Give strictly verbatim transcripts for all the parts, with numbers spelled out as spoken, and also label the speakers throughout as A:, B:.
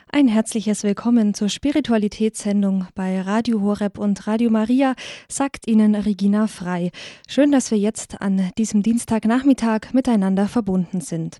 A: Ein herzliches Willkommen zur Spiritualitätssendung bei Radio Horeb und Radio Maria, sagt Ihnen Regina Frei. Schön, dass wir jetzt an diesem Dienstagnachmittag miteinander verbunden sind.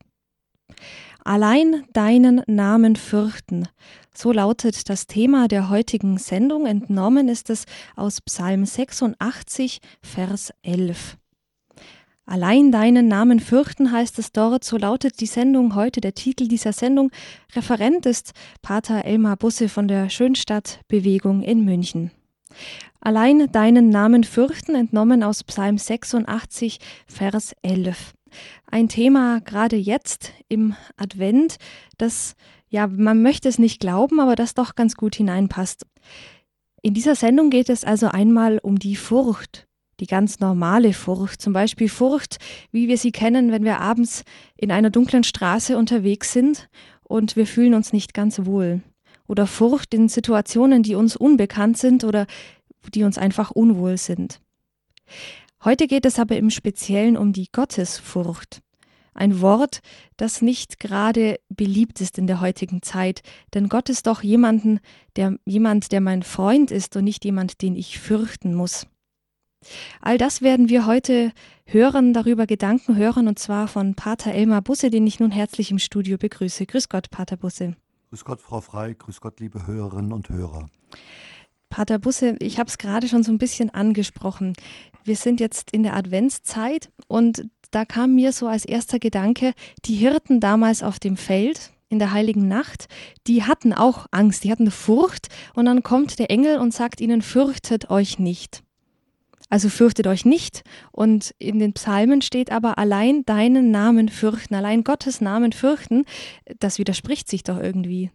A: Allein deinen Namen fürchten. So lautet das Thema der heutigen Sendung. Entnommen ist es aus Psalm sechsundachtzig, Vers elf. Allein deinen Namen fürchten heißt es dort, so lautet die Sendung heute, der Titel dieser Sendung. Referent ist Pater Elmar Busse von der Schönstatt-Bewegung in München. Allein deinen Namen fürchten, entnommen aus Psalm sechsundachtzig, Vers elf. Ein Thema gerade jetzt im Advent, das, ja, man möchte es nicht glauben, aber das doch ganz gut hineinpasst. In dieser Sendung geht es also einmal um die Furcht. Die ganz normale Furcht, zum Beispiel Furcht, wie wir sie kennen, wenn wir abends in einer dunklen Straße unterwegs sind und wir fühlen uns nicht ganz wohl. Oder Furcht in Situationen, die uns unbekannt sind oder die uns einfach unwohl sind. Heute geht es aber im Speziellen um die Gottesfurcht. Ein Wort, das nicht gerade beliebt ist in der heutigen Zeit, denn Gott ist doch jemanden, der, jemand, der mein Freund ist und nicht jemand, den ich fürchten muss. All das werden wir heute hören, darüber Gedanken hören, und zwar von Pater Elmar Busse, den ich nun herzlich im Studio begrüße. Grüß Gott, Pater Busse.
B: Grüß Gott, Frau Frei, grüß Gott, liebe Hörerinnen und Hörer.
A: Pater Busse, ich habe es gerade schon so ein bisschen angesprochen. Wir sind jetzt in der Adventszeit und da kam mir so als erster Gedanke, die Hirten damals auf dem Feld in der heiligen Nacht, die hatten auch Angst, die hatten Furcht, und dann kommt der Engel und sagt ihnen, fürchtet euch nicht. Also fürchtet euch nicht, und in den Psalmen steht aber allein deinen Namen fürchten, allein Gottes Namen fürchten, das widerspricht sich doch irgendwie.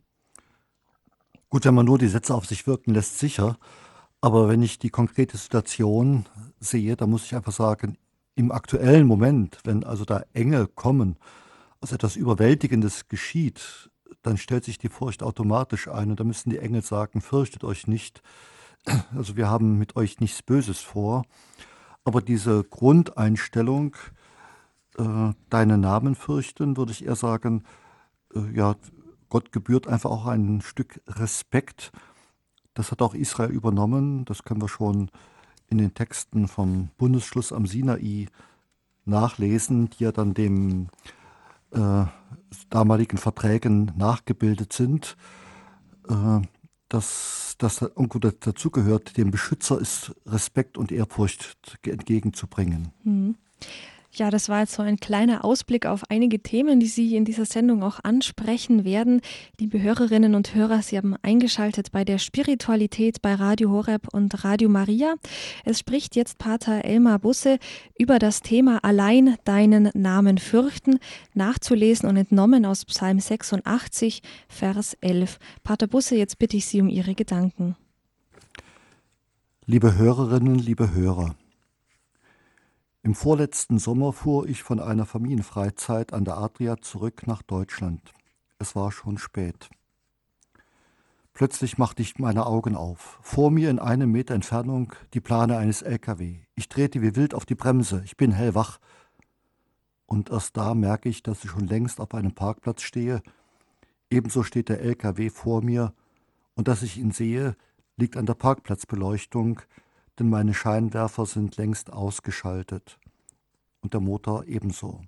B: Gut, wenn man nur die Sätze auf sich wirken lässt, sicher. Aber wenn ich die konkrete Situation sehe, dann muss ich einfach sagen, im aktuellen Moment, wenn also da Engel kommen, also etwas Überwältigendes geschieht, dann stellt sich die Furcht automatisch ein und da müssen die Engel sagen, fürchtet euch nicht. Also wir haben mit euch nichts Böses vor. Aber diese Grundeinstellung, äh, deinen Namen fürchten, würde ich eher sagen, äh, ja, Gott gebührt einfach auch ein Stück Respekt. Das hat auch Israel übernommen. Das können wir schon in den Texten vom Bundesschluss am Sinai nachlesen, die ja dann dem äh, damaligen Verträgen nachgebildet sind. Äh, dass das irgendwo dazugehört, dem Beschützer ist Respekt und Ehrfurcht entgegenzubringen.
A: Hm. Ja, das war jetzt so ein kleiner Ausblick auf einige Themen, die Sie in dieser Sendung auch ansprechen werden. Liebe Hörerinnen und Hörer, Sie haben eingeschaltet bei der Spiritualität bei Radio Horeb und Radio Maria. Es spricht jetzt Pater Elmar Busse über das Thema Allein deinen Namen fürchten, nachzulesen und entnommen aus Psalm sechsundachtzig, Vers elf. Pater Busse, jetzt bitte ich Sie um Ihre Gedanken.
B: Liebe Hörerinnen, liebe Hörer, im vorletzten Sommer fuhr ich von einer Familienfreizeit an der Adria zurück nach Deutschland. Es war schon spät. Plötzlich machte ich meine Augen auf. Vor mir in einem Meter Entfernung die Plane eines L K W. Ich drehte wie wild auf die Bremse. Ich bin hellwach. Und erst da merke ich, dass ich schon längst auf einem Parkplatz stehe. Ebenso steht der L K W vor mir. Und dass ich ihn sehe, liegt an der Parkplatzbeleuchtung, denn meine Scheinwerfer sind längst ausgeschaltet und der Motor ebenso.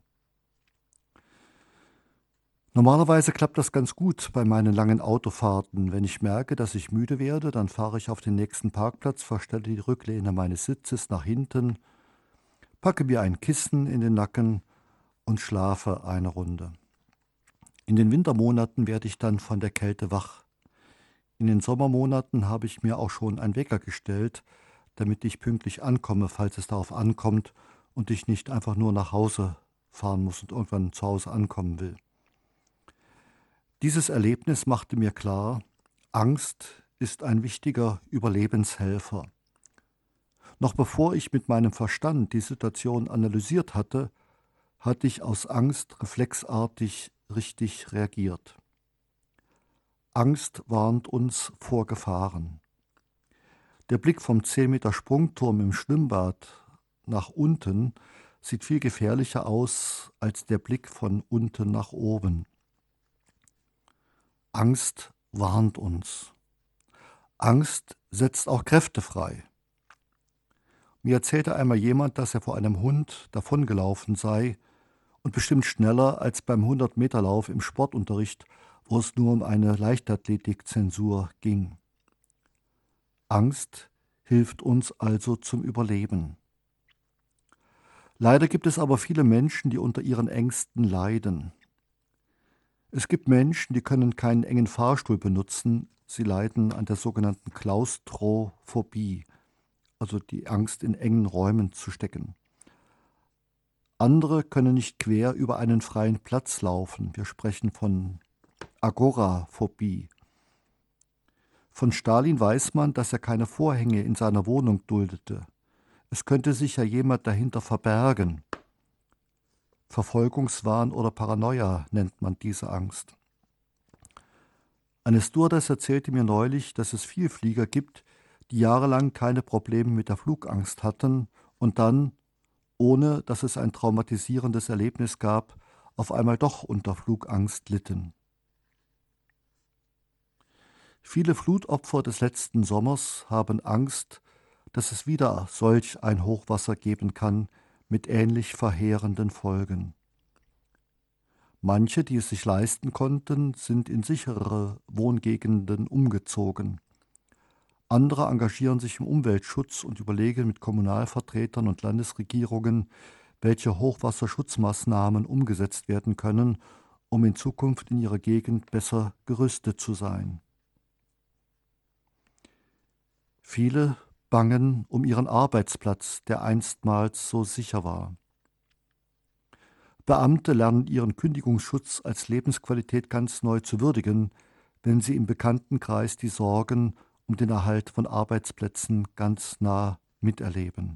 B: Normalerweise klappt das ganz gut bei meinen langen Autofahrten. Wenn ich merke, dass ich müde werde, dann fahre ich auf den nächsten Parkplatz, verstelle die Rücklehne meines Sitzes nach hinten, packe mir ein Kissen in den Nacken und schlafe eine Runde. In den Wintermonaten werde ich dann von der Kälte wach. In den Sommermonaten habe ich mir auch schon einen Wecker gestellt, damit ich pünktlich ankomme, falls es darauf ankommt und ich nicht einfach nur nach Hause fahren muss und irgendwann zu Hause ankommen will. Dieses Erlebnis machte mir klar, Angst ist ein wichtiger Überlebenshelfer. Noch bevor ich mit meinem Verstand die Situation analysiert hatte, hatte ich aus Angst reflexartig richtig reagiert. Angst warnt uns vor Gefahren. Der Blick vom zehn Meter Sprungturm im Schwimmbad nach unten sieht viel gefährlicher aus als der Blick von unten nach oben. Angst warnt uns. Angst setzt auch Kräfte frei. Mir erzählte einmal jemand, dass er vor einem Hund davongelaufen sei und bestimmt schneller als beim hundert-Meter-Lauf im Sportunterricht, wo es nur um eine Leichtathletikzensur ging. Angst hilft uns also zum Überleben. Leider gibt es aber viele Menschen, die unter ihren Ängsten leiden. Es gibt Menschen, die können keinen engen Fahrstuhl benutzen, sie leiden an der sogenannten Klaustrophobie, also die Angst, in engen Räumen zu stecken. Andere können nicht quer über einen freien Platz laufen. Wir sprechen von Agoraphobie. Von Stalin weiß man, dass er keine Vorhänge in seiner Wohnung duldete. Es könnte sich ja jemand dahinter verbergen. Verfolgungswahn oder Paranoia nennt man diese Angst. Eine Stewardess erzählte mir neulich, dass es Vielflieger gibt, die jahrelang keine Probleme mit der Flugangst hatten und dann, ohne dass es ein traumatisierendes Erlebnis gab, auf einmal doch unter Flugangst litten. Viele Flutopfer des letzten Sommers haben Angst, dass es wieder solch ein Hochwasser geben kann mit ähnlich verheerenden Folgen. Manche, die es sich leisten konnten, sind in sicherere Wohngegenden umgezogen. Andere engagieren sich im Umweltschutz und überlegen mit Kommunalvertretern und Landesregierungen, welche Hochwasserschutzmaßnahmen umgesetzt werden können, um in Zukunft in ihrer Gegend besser gerüstet zu sein. Viele bangen um ihren Arbeitsplatz, der einstmals so sicher war. Beamte lernen ihren Kündigungsschutz als Lebensqualität ganz neu zu würdigen, wenn sie im Bekanntenkreis die Sorgen um den Erhalt von Arbeitsplätzen ganz nah miterleben.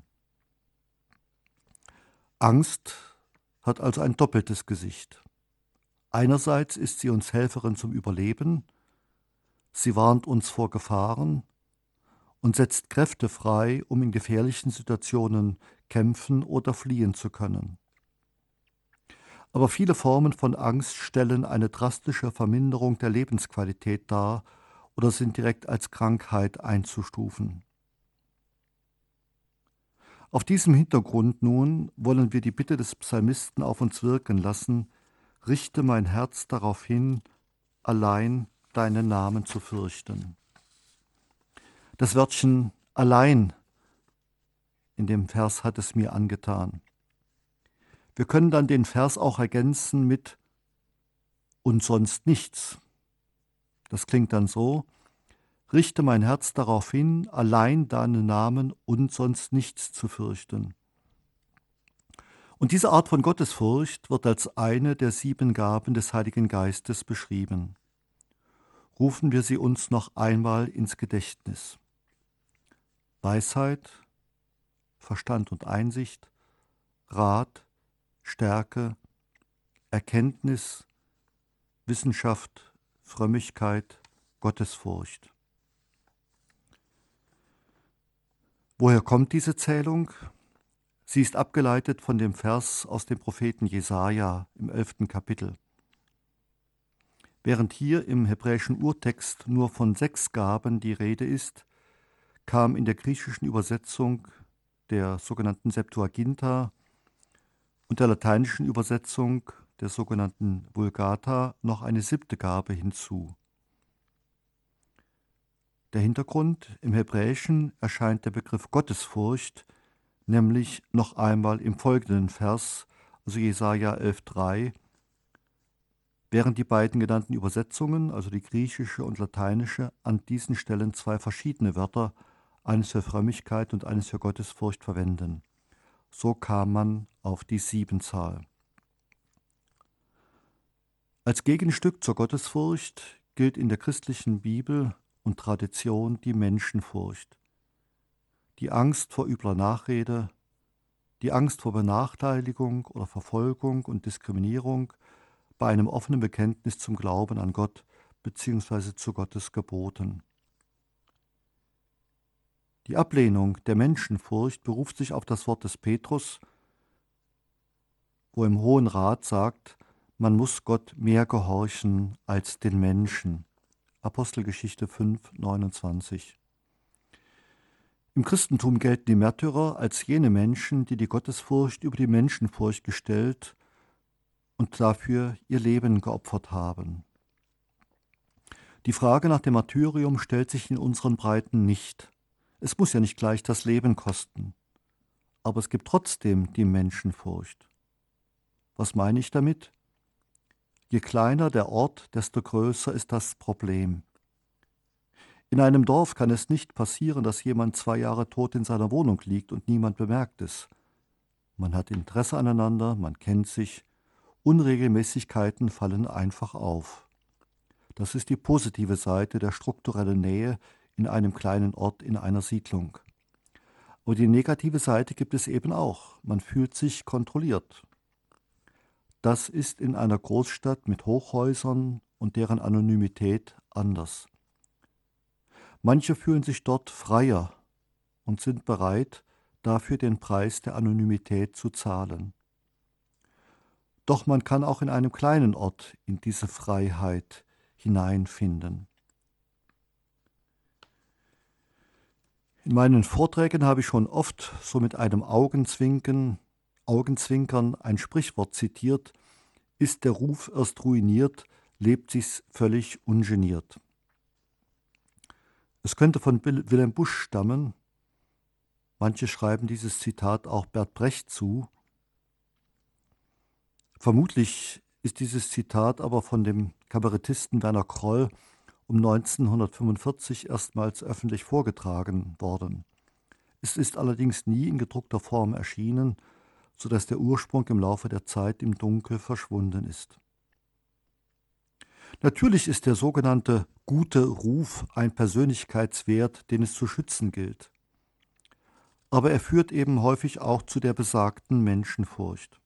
B: Angst hat also ein doppeltes Gesicht. Einerseits ist sie uns Helferin zum Überleben, sie warnt uns vor Gefahren und setzt Kräfte frei, um in gefährlichen Situationen kämpfen oder fliehen zu können. Aber viele Formen von Angst stellen eine drastische Verminderung der Lebensqualität dar oder sind direkt als Krankheit einzustufen. Auf diesem Hintergrund nun wollen wir die Bitte des Psalmisten auf uns wirken lassen: Richte mein Herz darauf hin, allein deinen Namen zu fürchten. Das Wörtchen allein in dem Vers hat es mir angetan. Wir können dann den Vers auch ergänzen mit und sonst nichts. Das klingt dann so: Richte mein Herz darauf hin, allein deinen Namen und sonst nichts zu fürchten. Und diese Art von Gottesfurcht wird als eine der sieben Gaben des Heiligen Geistes beschrieben. Rufen wir sie uns noch einmal ins Gedächtnis. Weisheit, Verstand und Einsicht, Rat, Stärke, Erkenntnis, Wissenschaft, Frömmigkeit, Gottesfurcht. Woher kommt diese Zählung? Sie ist abgeleitet von dem Vers aus dem Propheten Jesaja im elften Kapitel. Während hier im hebräischen Urtext nur von sechs Gaben die Rede ist, kam in der griechischen Übersetzung der sogenannten Septuaginta und der lateinischen Übersetzung der sogenannten Vulgata noch eine siebte Gabe hinzu. Der Hintergrund: Im Hebräischen erscheint der Begriff Gottesfurcht nämlich noch einmal im folgenden Vers, also Jesaja elf drei, während die beiden genannten Übersetzungen, also die griechische und lateinische, an diesen Stellen zwei verschiedene Wörter, eines für Frömmigkeit und eines für Gottesfurcht, verwenden. So kam man auf die Siebenzahl. Als Gegenstück zur Gottesfurcht gilt in der christlichen Bibel und Tradition die Menschenfurcht. Die Angst vor übler Nachrede, die Angst vor Benachteiligung oder Verfolgung und Diskriminierung bei einem offenen Bekenntnis zum Glauben an Gott bzw. zu Gottes Geboten. Die Ablehnung der Menschenfurcht beruft sich auf das Wort des Petrus, wo im Hohen Rat sagt, man muss Gott mehr gehorchen als den Menschen. Apostelgeschichte fünf, neunundzwanzig. Im Christentum gelten die Märtyrer als jene Menschen, die die Gottesfurcht über die Menschenfurcht gestellt und dafür ihr Leben geopfert haben. Die Frage nach dem Martyrium stellt sich in unseren Breiten nicht. Es muss ja nicht gleich das Leben kosten. Aber es gibt trotzdem die Menschenfurcht. Was meine ich damit? Je kleiner der Ort, desto größer ist das Problem. In einem Dorf kann es nicht passieren, dass jemand zwei Jahre tot in seiner Wohnung liegt und niemand bemerkt es. Man hat Interesse aneinander, man kennt sich. Unregelmäßigkeiten fallen einfach auf. Das ist die positive Seite der strukturellen Nähe in einem kleinen Ort, in einer Siedlung. Aber die negative Seite gibt es eben auch. Man fühlt sich kontrolliert. Das ist in einer Großstadt mit Hochhäusern und deren Anonymität anders. Manche fühlen sich dort freier und sind bereit, dafür den Preis der Anonymität zu zahlen. Doch man kann auch in einem kleinen Ort in diese Freiheit hineinfinden. In meinen Vorträgen habe ich schon oft so mit einem Augenzwinken, Augenzwinkern ein Sprichwort zitiert: Ist der Ruf erst ruiniert, lebt sich's völlig ungeniert. Es könnte von Wilhelm Busch stammen. Manche schreiben dieses Zitat auch Bert Brecht zu. Vermutlich ist dieses Zitat aber von dem Kabarettisten Werner Kroll um neunzehnhundertfünfundvierzig erstmals öffentlich vorgetragen worden. Es ist allerdings nie in gedruckter Form erschienen, sodass der Ursprung im Laufe der Zeit im Dunkel verschwunden ist. Natürlich ist der sogenannte gute Ruf ein Persönlichkeitswert, den es zu schützen gilt. Aber er führt eben häufig auch zu der besagten Menschenfurcht.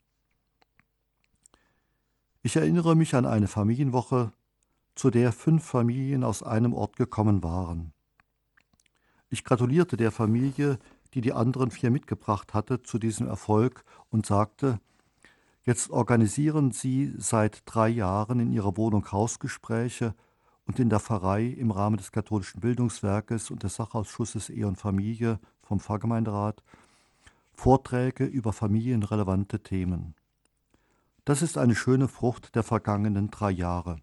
B: Ich erinnere mich an eine Familienwoche, zu der fünf Familien aus einem Ort gekommen waren. Ich gratulierte der Familie, die die anderen vier mitgebracht hatte, zu diesem Erfolg und sagte: Jetzt organisieren Sie seit drei Jahren in Ihrer Wohnung Hausgespräche und in der Pfarrei im Rahmen des katholischen Bildungswerkes und des Sachausschusses Ehe und Familie vom Pfarrgemeinderat Vorträge über familienrelevante Themen. Das ist eine schöne Frucht der vergangenen drei Jahre.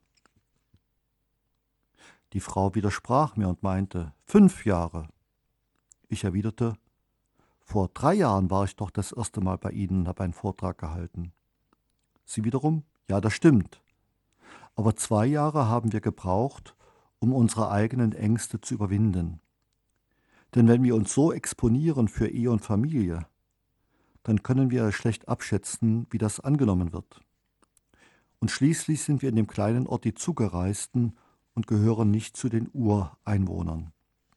B: Die Frau widersprach mir und meinte: Fünf Jahre. Ich erwiderte: Vor drei Jahren war ich doch das erste Mal bei Ihnen und habe einen Vortrag gehalten. Sie wiederum: Ja, das stimmt. Aber zwei Jahre haben wir gebraucht, um unsere eigenen Ängste zu überwinden. Denn wenn wir uns so exponieren für Ehe und Familie, dann können wir schlecht abschätzen, wie das angenommen wird. Und schließlich sind wir in dem kleinen Ort die Zugereisten und gehören nicht zu den Ureinwohnern.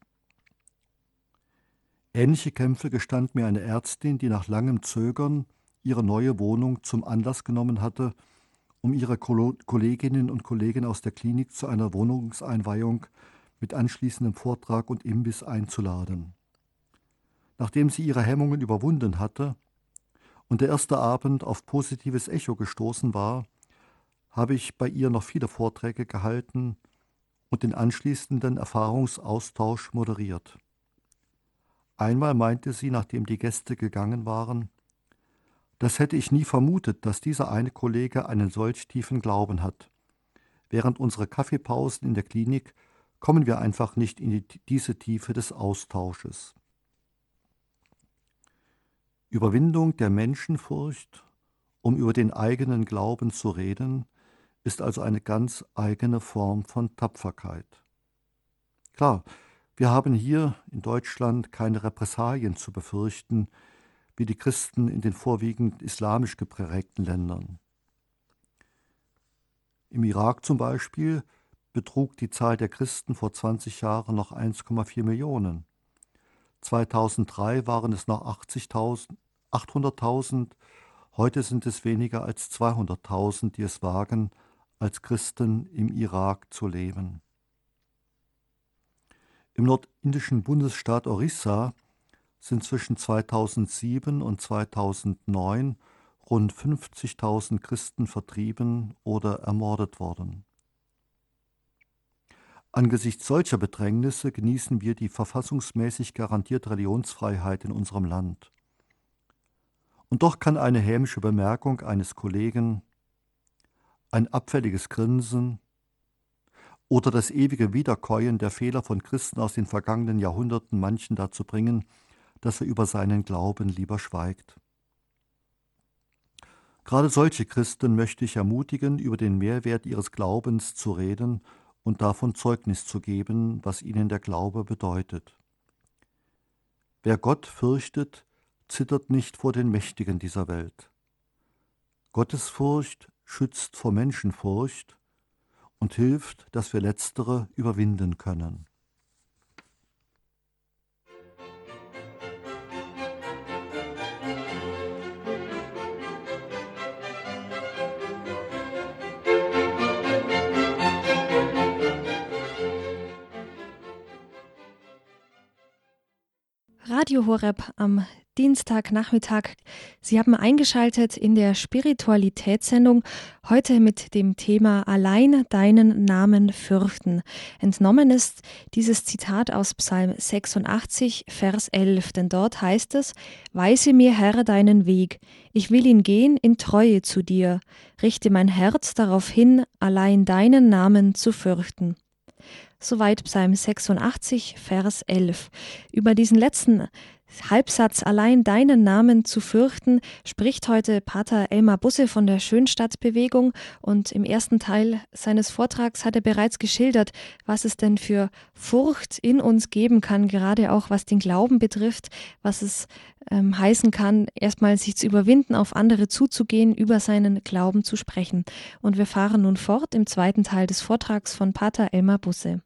B: Ähnliche Kämpfe gestand mir eine Ärztin, die nach langem Zögern ihre neue Wohnung zum Anlass genommen hatte, um ihre Kolleginnen und Kollegen aus der Klinik zu einer Wohnungseinweihung mit anschließendem Vortrag und Imbiss einzuladen. Nachdem sie ihre Hemmungen überwunden hatte und der erste Abend auf positives Echo gestoßen war, habe ich bei ihr noch viele Vorträge gehalten und den anschließenden Erfahrungsaustausch moderiert. Einmal meinte sie, nachdem die Gäste gegangen waren: Das hätte ich nie vermutet, dass dieser eine Kollege einen solch tiefen Glauben hat. Während unserer Kaffeepausen in der Klinik kommen wir einfach nicht in die, diese Tiefe des Austausches. Überwindung der Menschenfurcht, um über den eigenen Glauben zu reden, ist also eine ganz eigene Form von Tapferkeit. Klar, wir haben hier in Deutschland keine Repressalien zu befürchten, wie die Christen in den vorwiegend islamisch geprägten Ländern. Im Irak zum Beispiel betrug die Zahl der Christen vor zwanzig Jahren noch eins Komma vier Millionen. zweitausenddrei waren es noch achthunderttausend, heute sind es weniger als zweihunderttausend, die es wagen, als Christen im Irak zu leben. Im nordindischen Bundesstaat Orissa sind zwischen zweitausendsieben und zweitausendneun rund fünfzigtausend Christen vertrieben oder ermordet worden. Angesichts solcher Bedrängnisse genießen wir die verfassungsmäßig garantierte Religionsfreiheit in unserem Land. Und doch kann eine hämische Bemerkung eines Kollegen, ein abfälliges Grinsen oder das ewige Wiederkäuen der Fehler von Christen aus den vergangenen Jahrhunderten manchen dazu bringen, dass er über seinen Glauben lieber schweigt. Gerade solche Christen möchte ich ermutigen, über den Mehrwert ihres Glaubens zu reden und davon Zeugnis zu geben, was ihnen der Glaube bedeutet. Wer Gott fürchtet, zittert nicht vor den Mächtigen dieser Welt. Gottesfurcht schützt vor Menschenfurcht und hilft, dass wir letztere überwinden können.
A: Radio Horeb am Dienstagnachmittag. Sie haben eingeschaltet in der Spiritualitätssendung, heute mit dem Thema Allein deinen Namen fürchten. Entnommen ist dieses Zitat aus Psalm sechsundachtzig, Vers elf, denn dort heißt es: Weise mir, Herr, deinen Weg, ich will ihn gehen in Treue zu dir, richte mein Herz darauf hin, allein deinen Namen zu fürchten. Soweit Psalm sechsundachtzig, Vers elf. Über diesen letzten Halbsatz, allein deinen Namen zu fürchten, spricht heute Pater Elmar Busse von der Schönstadtbewegung, und im ersten Teil seines Vortrags hat er bereits geschildert, was es denn für Furcht in uns geben kann, gerade auch was den Glauben betrifft, was es ähm, heißen kann, erstmal sich zu überwinden, auf andere zuzugehen, über seinen Glauben zu sprechen. Und wir fahren nun fort im zweiten Teil des Vortrags von Pater Elmar Busse.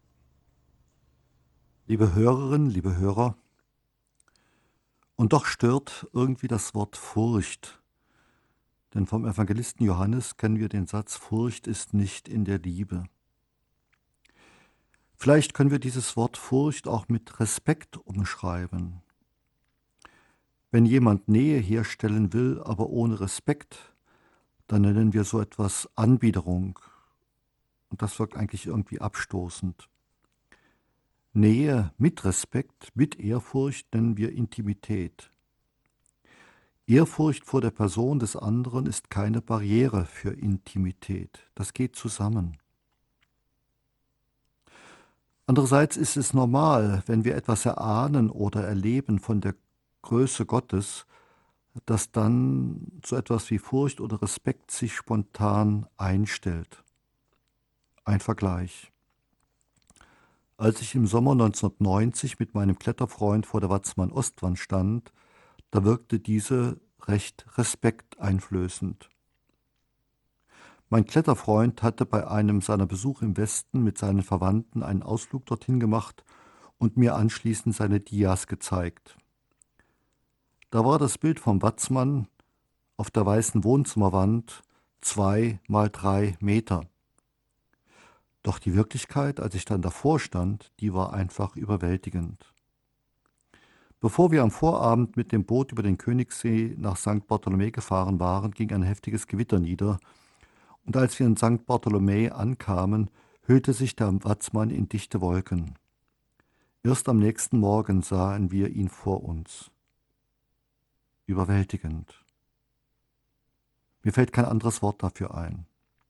B: Liebe Hörerinnen, liebe Hörer, und doch stört irgendwie das Wort Furcht. Denn vom Evangelisten Johannes kennen wir den Satz: Furcht ist nicht in der Liebe. Vielleicht können wir dieses Wort Furcht auch mit Respekt umschreiben. Wenn jemand Nähe herstellen will, aber ohne Respekt, dann nennen wir so etwas Anbiederung. Und das wirkt eigentlich irgendwie abstoßend. Nähe mit Respekt, mit Ehrfurcht nennen wir Intimität. Ehrfurcht vor der Person des anderen ist keine Barriere für Intimität. Das geht zusammen. Andererseits ist es normal, wenn wir etwas erahnen oder erleben von der Größe Gottes, dass dann so etwas wie Furcht oder Respekt sich spontan einstellt. Ein Vergleich. Als ich im Sommer neunzehnhundertneunzig mit meinem Kletterfreund vor der Watzmann-Ostwand stand, da wirkte diese recht respekteinflößend. Mein Kletterfreund hatte bei einem seiner Besuche im Westen mit seinen Verwandten einen Ausflug dorthin gemacht und mir anschließend seine Dias gezeigt. Da war das Bild vom Watzmann auf der weißen Wohnzimmerwand zwei mal drei Meter. Doch die Wirklichkeit, als ich dann davor stand, die war einfach überwältigend. Bevor wir am Vorabend mit dem Boot über den Königssee nach Sankt Bartholomä gefahren waren, ging ein heftiges Gewitter nieder, und als wir in Sankt Bartholomä ankamen, hüllte sich der Watzmann in dichte Wolken. Erst am nächsten Morgen sahen wir ihn vor uns. Überwältigend. Mir fällt kein anderes Wort dafür ein.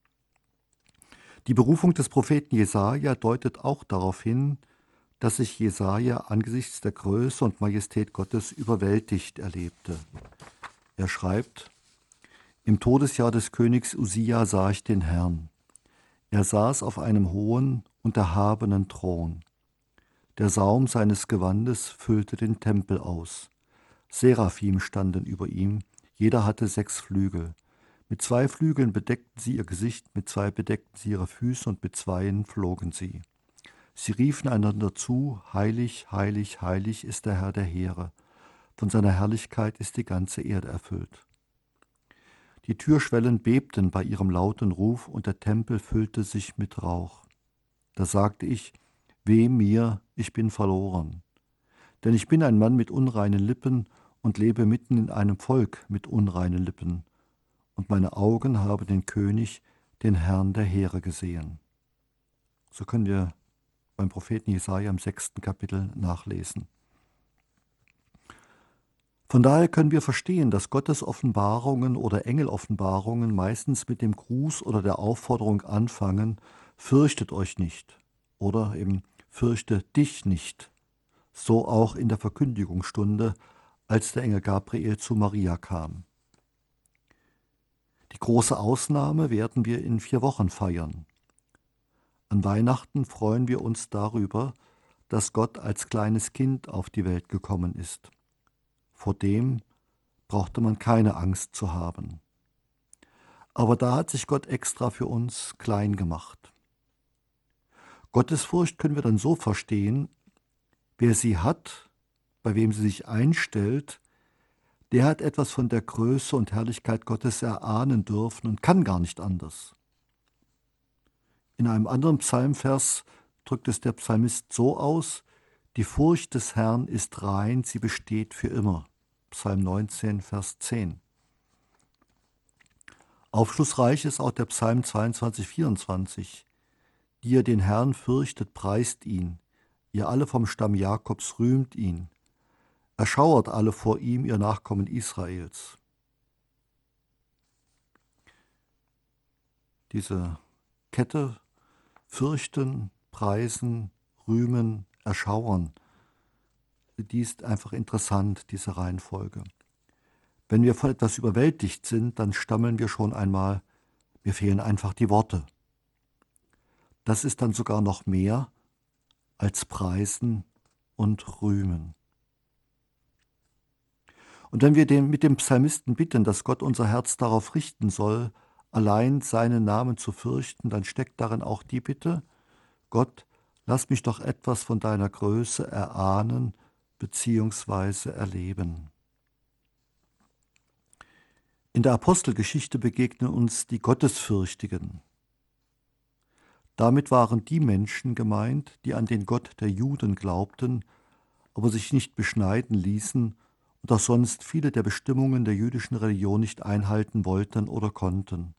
B: Die Berufung des Propheten Jesaja deutet auch darauf hin, dass sich Jesaja angesichts der Größe und Majestät Gottes überwältigt erlebte. Er schreibt: Im Todesjahr des Königs Usia sah ich den Herrn. Er saß auf einem hohen und erhabenen Thron. Der Saum seines Gewandes füllte den Tempel aus. Seraphim standen über ihm, jeder hatte sechs Flügel. Mit zwei Flügeln bedeckten sie ihr Gesicht, mit zwei bedeckten sie ihre Füße und mit zweien flogen sie. Sie riefen einander zu: Heilig, heilig, heilig ist der Herr der Heere. Von seiner Herrlichkeit ist die ganze Erde erfüllt. Die Türschwellen bebten bei ihrem lauten Ruf und der Tempel füllte sich mit Rauch. Da sagte ich: Weh mir, ich bin verloren. Denn ich bin ein Mann mit unreinen Lippen und lebe mitten in einem Volk mit unreinen Lippen. Und meine Augen haben den König, den Herrn der Heere gesehen. So können wir beim Propheten Jesaja im sechsten Kapitel nachlesen. Von daher können wir verstehen, dass Gottes Offenbarungen oder Engeloffenbarungen meistens mit dem Gruß oder der Aufforderung anfangen: Fürchtet euch nicht oder eben fürchte dich nicht. So auch in der Verkündigungsstunde, als der Engel Gabriel zu Maria kam. Die große Ausnahme werden wir in vier Wochen feiern. An Weihnachten freuen wir uns darüber, dass Gott als kleines Kind auf die Welt gekommen ist. Vor dem brauchte man keine Angst zu haben. Aber da hat sich Gott extra für uns klein gemacht. Gottesfurcht können wir dann so verstehen: Wer sie hat, bei wem sie sich einstellt, der hat etwas von der Größe und Herrlichkeit Gottes erahnen dürfen und kann gar nicht anders. In einem anderen Psalmvers drückt es der Psalmist so aus: Die Furcht des Herrn ist rein, sie besteht für immer. Psalm neunzehn, Vers zehn. Aufschlussreich ist auch der Psalm zweiundzwanzig, vierundzwanzig. Die ihr den Herrn fürchtet, preist ihn. Ihr alle vom Stamm Jakobs rühmt ihn. Erschauert alle vor ihm, ihr Nachkommen Israels. Diese Kette: fürchten, preisen, rühmen, erschauern. Die ist einfach interessant, diese Reihenfolge. Wenn wir von etwas überwältigt sind, dann stammeln wir schon einmal, mir fehlen einfach die Worte. Das ist dann sogar noch mehr als preisen und rühmen. Und wenn wir den, mit dem Psalmisten bitten, dass Gott unser Herz darauf richten soll, allein seinen Namen zu fürchten, dann steckt darin auch die Bitte: Gott, lass mich doch etwas von deiner Größe erahnen bzw. erleben. In der Apostelgeschichte begegnen uns die Gottesfürchtigen. Damit waren die Menschen gemeint, die an den Gott der Juden glaubten, aber sich nicht beschneiden ließen und auch sonst viele der Bestimmungen der jüdischen Religion nicht einhalten wollten oder konnten.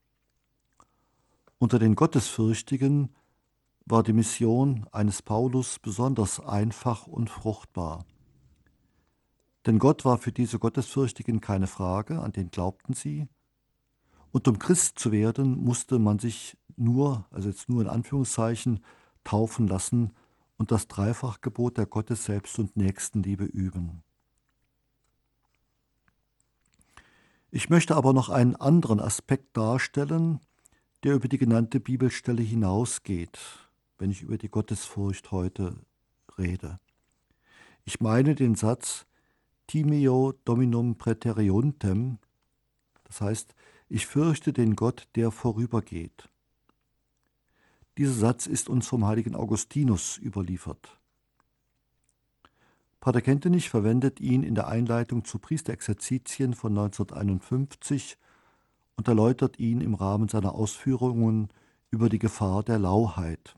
B: Unter den Gottesfürchtigen war die Mission eines Paulus besonders einfach und fruchtbar. Denn Gott war für diese Gottesfürchtigen keine Frage, an den glaubten sie. Und um Christ zu werden, musste man sich nur, also jetzt nur in Anführungszeichen, taufen lassen und das Dreifachgebot der Gottes Selbst- und Nächstenliebe üben. Ich möchte aber noch einen anderen Aspekt darstellen, der über die genannte Bibelstelle hinausgeht, wenn ich über die Gottesfurcht heute rede. Ich meine den Satz Timeo Dominum praeterientem, das heißt, ich fürchte den Gott, der vorübergeht. Dieser Satz ist uns vom heiligen Augustinus überliefert. Pater Kentenich verwendet ihn in der Einleitung zu Priesterexerzitien von neunzehnhunderteinundfünfzig und erläutert ihn im Rahmen seiner Ausführungen über die Gefahr der Lauheit.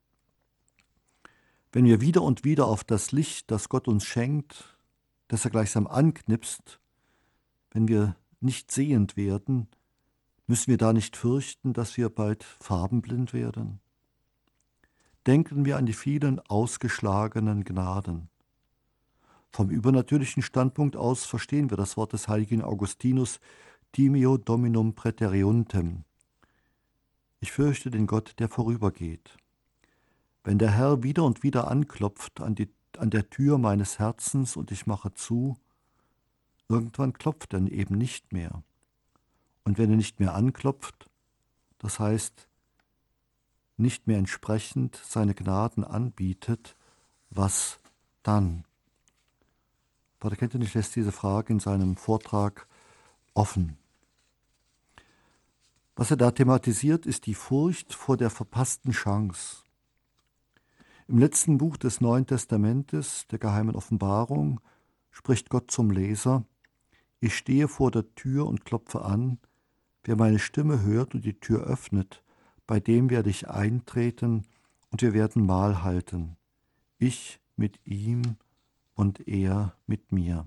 B: Wenn wir wieder und wieder auf das Licht, das Gott uns schenkt, das er gleichsam anknipst, wenn wir nicht sehend werden, müssen wir da nicht fürchten, dass wir bald farbenblind werden? Denken wir an die vielen ausgeschlagenen Gnaden. Vom übernatürlichen Standpunkt aus verstehen wir das Wort des heiligen Augustinus Timeo Dominum praeterientem. Ich fürchte den Gott, der vorübergeht. Wenn der Herr wieder und wieder anklopft an, die, an der Tür meines Herzens und ich mache zu, irgendwann klopft er eben nicht mehr. Und wenn er nicht mehr anklopft, das heißt nicht mehr entsprechend seine Gnaden anbietet, was dann? Pater Kentenich lässt diese Frage in seinem Vortrag offen. Was er da thematisiert, ist die Furcht vor der verpassten Chance. Im letzten Buch des Neuen Testamentes, der geheimen Offenbarung, spricht Gott zum Leser: Ich stehe vor der Tür und klopfe an. Wer meine Stimme hört und die Tür öffnet, bei dem werde ich eintreten und wir werden Mahl halten. Ich mit ihm und er mit mir.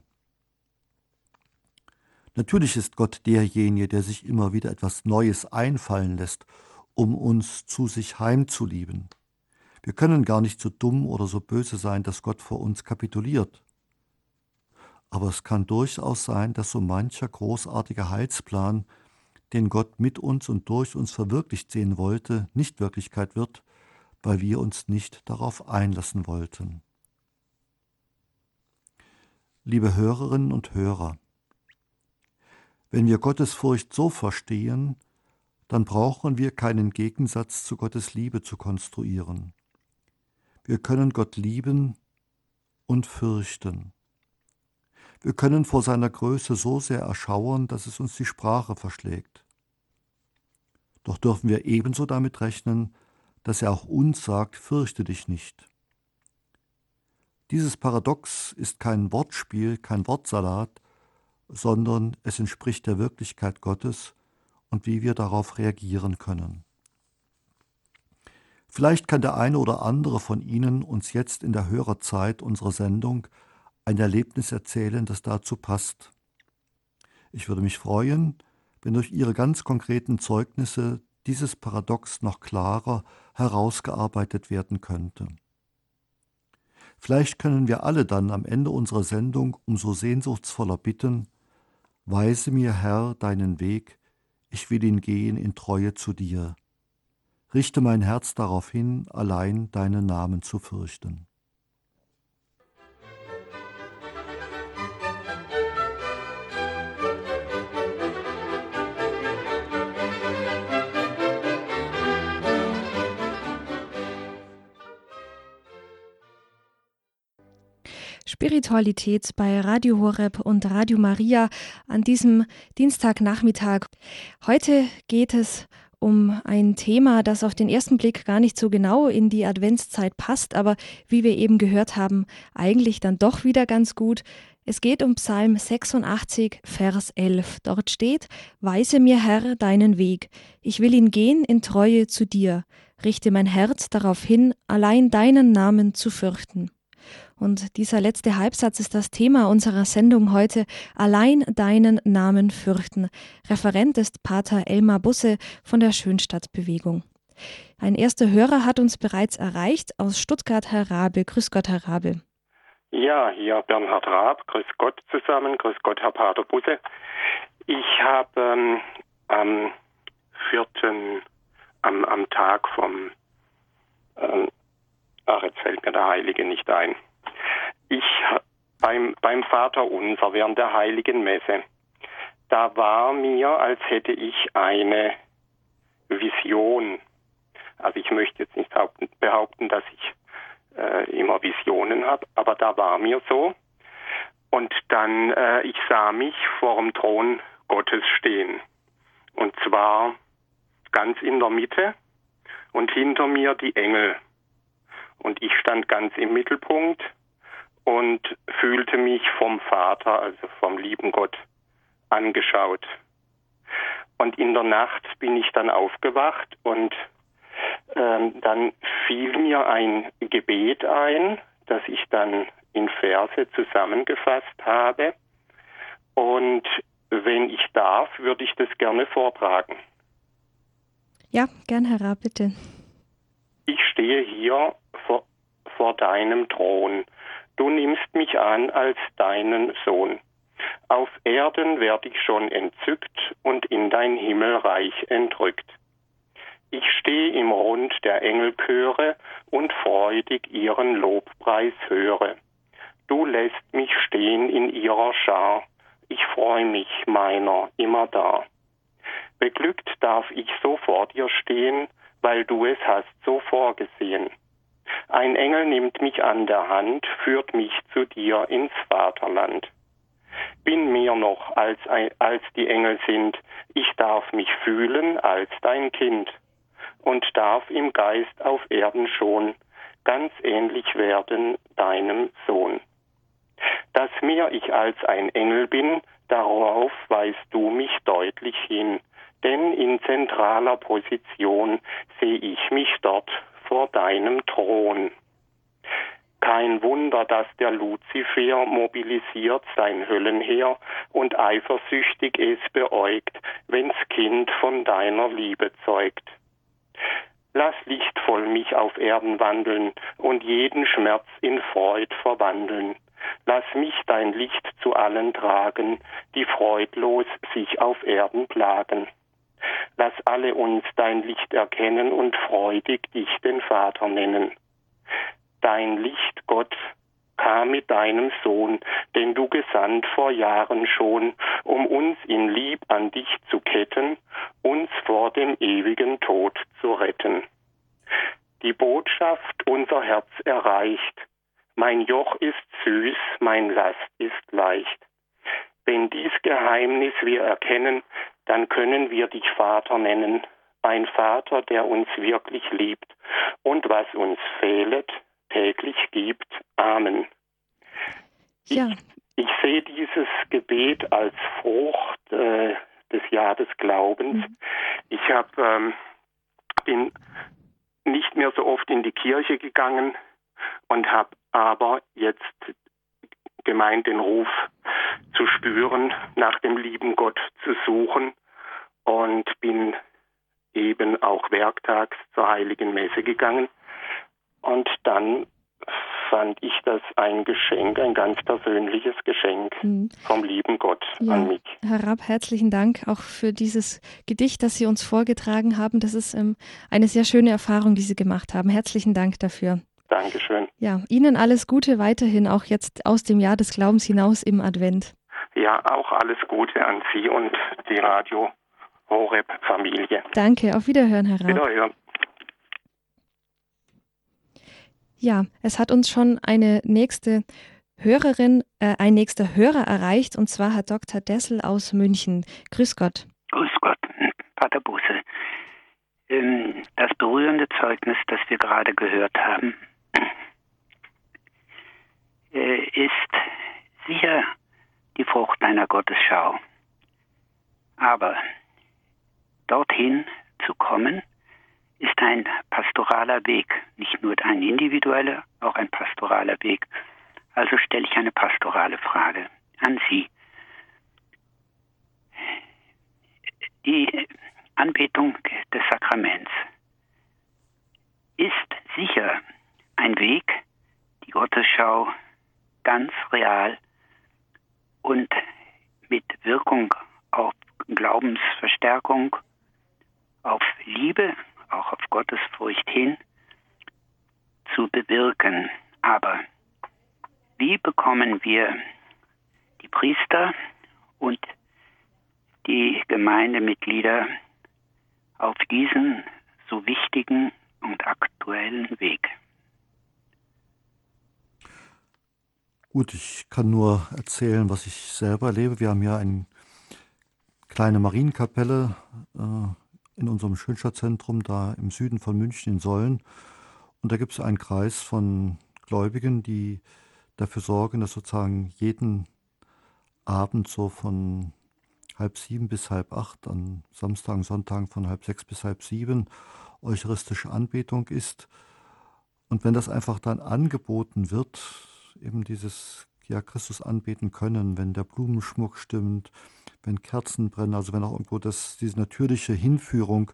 B: Natürlich ist Gott derjenige, der sich immer wieder etwas Neues einfallen lässt, um uns zu sich heimzulieben. Wir können gar nicht so dumm oder so böse sein, dass Gott vor uns kapituliert. Aber es kann durchaus sein, dass so mancher großartige Heilsplan, den Gott mit uns und durch uns verwirklicht sehen wollte, nicht Wirklichkeit wird, weil wir uns nicht darauf einlassen wollten. Liebe Hörerinnen und Hörer, wenn wir Gottes Furcht so verstehen, dann brauchen wir keinen Gegensatz zu Gottes Liebe zu konstruieren. Wir können Gott lieben und fürchten. Wir können vor seiner Größe so sehr erschauern, dass es uns die Sprache verschlägt. Doch dürfen wir ebenso damit rechnen, dass er auch uns sagt, fürchte dich nicht. Dieses Paradox ist kein Wortspiel, kein Wortsalat, sondern es entspricht der Wirklichkeit Gottes und wie wir darauf reagieren können. Vielleicht kann der eine oder andere von Ihnen uns jetzt in der Hörerzeit unserer Sendung ein Erlebnis erzählen, das dazu passt. Ich würde mich freuen, wenn durch Ihre ganz konkreten Zeugnisse dieses Paradox noch klarer herausgearbeitet werden könnte. Vielleicht können wir alle dann am Ende unserer Sendung umso sehnsuchtsvoller bitten: Weise mir, Herr, deinen Weg, ich will ihn gehen in Treue zu dir. Richte mein Herz darauf hin, allein deinen Namen zu fürchten.
A: Spiritualität bei Radio Horeb und Radio Maria an diesem Dienstagnachmittag. Heute geht es um ein Thema, das auf den ersten Blick gar nicht so genau in die Adventszeit passt, aber wie wir eben gehört haben, eigentlich dann doch wieder ganz gut. Es geht um Psalm sechsundachtzig, Vers elf. Dort steht: Weise mir, Herr, deinen Weg. Ich will ihn gehen in Treue zu dir. Richte mein Herz darauf hin, allein deinen Namen zu fürchten. Und dieser letzte Halbsatz ist das Thema unserer Sendung heute: Allein deinen Namen fürchten. Referent ist Pater Elmar Busse von der Schönstadtbewegung. Ein erster Hörer hat uns bereits erreicht aus Stuttgart, Herr Rabe. Grüß Gott, Herr Rabe.
C: Ja, hier Bernhard Raab. Grüß Gott zusammen. Grüß Gott, Herr Pater Busse. Ich habe ähm, am vierten, am, am Tag vom, ähm, ach, jetzt fällt mir der Heilige nicht ein. Ich beim, beim Vater Unser während der Heiligen Messe, da war mir, als hätte ich eine Vision. Also ich möchte jetzt nicht behaupten, dass ich äh, immer Visionen habe, aber da war mir so. Und dann, äh, ich sah mich vor dem Thron Gottes stehen. Und zwar ganz in der Mitte und hinter mir die Engel. Und ich stand ganz im Mittelpunkt und fühlte mich vom Vater, also vom lieben Gott, angeschaut. Und in der Nacht bin ich dann aufgewacht und ähm, dann fiel mir ein Gebet ein, das ich dann in Verse zusammengefasst habe. Und wenn ich darf, würde ich das gerne vortragen.
A: Ja, gern, Herr Raab, bitte.
C: Ich stehe hier vor, vor deinem Thron. Du nimmst mich an als deinen Sohn. Auf Erden werd ich schon entzückt und in dein Himmelreich entrückt. Ich stehe im Rund der Engelchöre und freudig ihren Lobpreis höre. Du lässt mich stehen in ihrer Schar. Ich freu mich meiner immer da. Beglückt darf ich so vor dir stehen, weil du es hast so vorgesehen. Ein Engel nimmt mich an der Hand, führt mich zu dir ins Vaterland. Bin mehr noch als, ein, als die Engel sind, ich darf mich fühlen als dein Kind und darf im Geist auf Erden schon ganz ähnlich werden deinem Sohn. Dass mehr ich als ein Engel bin, darauf weist du mich deutlich hin, denn in zentraler Position sehe ich mich dort vor deinem Thron. Kein Wunder, dass der Luzifer mobilisiert sein Höllenheer und eifersüchtig es beäugt, wenn's Kind von deiner Liebe zeugt. Lass lichtvoll mich auf Erden wandeln und jeden Schmerz in Freud verwandeln. Lass mich dein Licht zu allen tragen, die freudlos sich auf Erden plagen. Lass alle uns dein Licht erkennen und freudig dich den Vater nennen. Dein Licht, Gott, kam mit deinem Sohn, den du gesandt vor Jahren schon, um uns in Lieb an dich zu ketten, uns vor dem ewigen Tod zu retten. Die Botschaft unser Herz erreicht, mein Joch ist süß, mein Last ist leicht. Wenn dies Geheimnis wir erkennen, dann können wir dich Vater nennen, ein Vater, der uns wirklich liebt und was uns fehlet, täglich gibt. Amen.
A: Ja.
C: Ich, ich sehe dieses Gebet als Frucht äh, des Jahr des Glaubens. Mhm. Ich hab, ähm, bin nicht mehr so oft in die Kirche gegangen und habe aber jetzt gemeint, den Ruf zu spüren, nach dem lieben Gott zu suchen, und bin eben auch werktags zur Heiligen Messe gegangen. Und dann fand ich das ein Geschenk, ein ganz persönliches Geschenk hm. vom lieben Gott
A: ja,
C: an mich.
A: Herr Rapp, herzlichen Dank auch für dieses Gedicht, das Sie uns vorgetragen haben. Das ist ähm, eine sehr schöne Erfahrung, die Sie gemacht haben. Herzlichen Dank dafür.
C: Dankeschön.
A: Ja, Ihnen alles Gute weiterhin, auch jetzt aus dem Jahr des Glaubens hinaus im Advent.
C: Ja, auch alles Gute an Sie und die Radio Horeb Familie.
A: Danke, auf Wiederhören, Herr Rapp.
C: Wiederhören.
A: Ja, es hat uns schon eine nächste Hörerin, äh, ein nächster Hörer erreicht, und zwar Herr Doktor Dessel aus München. Grüß Gott.
D: Grüß Gott, Pater Busse. Ähm, das berührende Zeugnis, das wir gerade gehört haben, äh, ist sicher die Frucht einer Gottesschau. Aber dorthin zu kommen, ist ein pastoraler Weg, nicht nur ein individueller, auch ein pastoraler Weg. Also stelle ich eine pastorale Frage an Sie. Die Anbetung des Sakraments ist sicher ein Weg, die Gottesschau ganz real und mit Wirkung auf Glaubensverstärkung, auf Liebe, auch auf Gottesfurcht hin, zu bewirken. Aber wie bekommen wir die Priester und die Gemeindemitglieder auf diesen so wichtigen und aktuellen Weg?
B: Gut, ich kann nur erzählen, was ich selber erlebe. Wir haben ja eine kleine Marienkapelle äh, in unserem Schönstadtzentrum da im Süden von München in Solln. Und da gibt es einen Kreis von Gläubigen, die dafür sorgen, dass sozusagen jeden Abend so von halb sieben bis halb acht, an Samstagen, Sonntagen von halb sechs bis halb sieben eucharistische Anbetung ist. Und wenn das einfach dann angeboten wird, eben dieses ja, Christus anbeten können, wenn der Blumenschmuck stimmt, wenn Kerzen brennen, also wenn auch irgendwo das, diese natürliche Hinführung,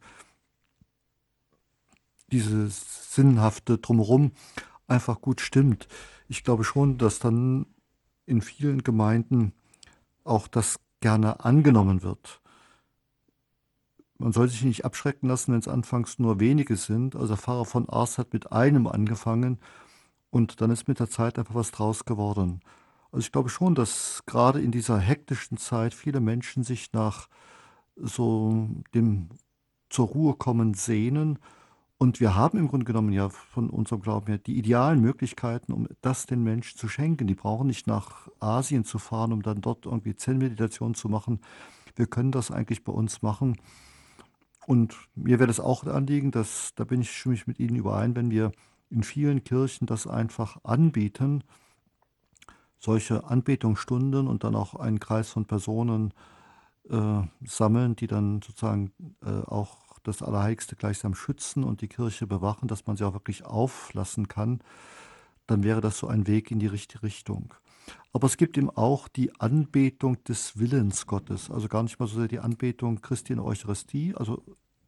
B: diese sinnhafte Drumherum einfach gut stimmt. Ich glaube schon, dass dann in vielen Gemeinden auch das gerne angenommen wird. Man soll sich nicht abschrecken lassen, wenn es anfangs nur wenige sind. Also der Pfarrer von Ars hat mit einem angefangen und dann ist mit der Zeit einfach was draus geworden. Also ich glaube schon, dass gerade in dieser hektischen Zeit viele Menschen sich nach so dem zur Ruhe kommen sehnen. Und wir haben im Grunde genommen ja von unserem Glauben her die idealen Möglichkeiten, um das den Menschen zu schenken. Die brauchen nicht nach Asien zu fahren, um dann dort irgendwie Zen-Meditation zu machen. Wir können das eigentlich bei uns machen. Und mir wäre das auch ein Anliegen, dass, da bin ich stimme ich mit Ihnen überein, wenn wir in vielen Kirchen das einfach anbieten, solche Anbetungsstunden und dann auch einen Kreis von Personen äh, sammeln, die dann sozusagen äh, auch das Allerheiligste gleichsam schützen und die Kirche bewachen, dass man sie auch wirklich auflassen kann, dann wäre das so ein Weg in die richtige Richtung. Aber es gibt eben auch die Anbetung des Willens Gottes, also gar nicht mal so sehr die Anbetung Christi in der Eucharistie, also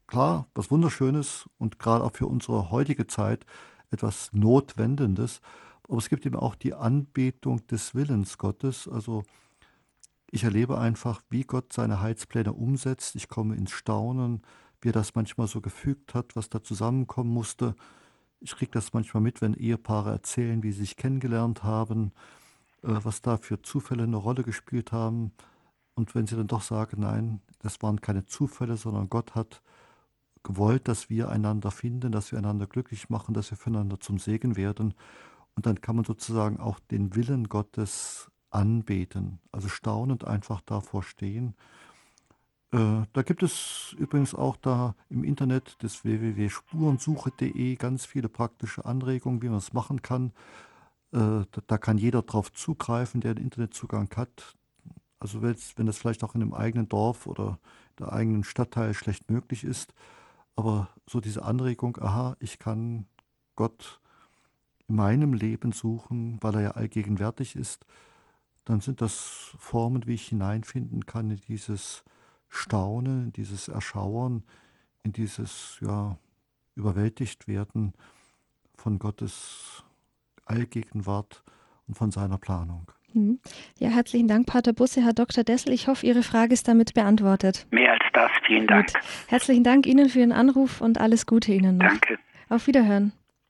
B: klar, was Wunderschönes und gerade auch für unsere heutige Zeit etwas Notwendendes. Aber es gibt eben auch die Anbetung des Willens Gottes. Also ich erlebe einfach, wie Gott seine Heilspläne umsetzt. Ich komme ins Staunen, wie er das manchmal so gefügt hat, was da zusammenkommen musste. Ich kriege das manchmal mit, wenn Ehepaare erzählen, wie sie sich kennengelernt haben, äh, was da für Zufälle eine Rolle gespielt haben. Und wenn sie dann doch sagen, nein, das waren keine Zufälle, sondern Gott hat gewollt, dass wir einander finden, dass wir einander glücklich machen, dass wir füreinander zum Segen werden. Und dann kann man sozusagen auch den Willen Gottes anbeten, also staunend einfach davor stehen. Äh, da gibt es übrigens auch da im Internet des w w w punkt spurensuche punkt de ganz viele praktische Anregungen, wie man es machen kann. Äh, da, da kann jeder drauf zugreifen, der den Internetzugang hat. Also wenn's- wenn das vielleicht auch in einem eigenen Dorf oder der eigenen Stadtteil schlecht möglich ist. Aber so diese Anregung, aha, ich kann Gott in meinem Leben suchen, weil er ja allgegenwärtig ist, dann sind das Formen, wie ich hineinfinden kann in dieses Staunen, in dieses Erschauern, in dieses ja, überwältigt werden von Gottes Allgegenwart und von seiner Planung.
A: Mhm. Ja, herzlichen Dank, Pater Busse, Herr Doktor Dessel. Ich hoffe, Ihre Frage ist damit beantwortet.
D: Mehr als das, vielen Dank.
A: Gut. Herzlichen Dank Ihnen für Ihren Anruf und alles Gute Ihnen noch.
D: Danke.
A: Auf Wiederhören.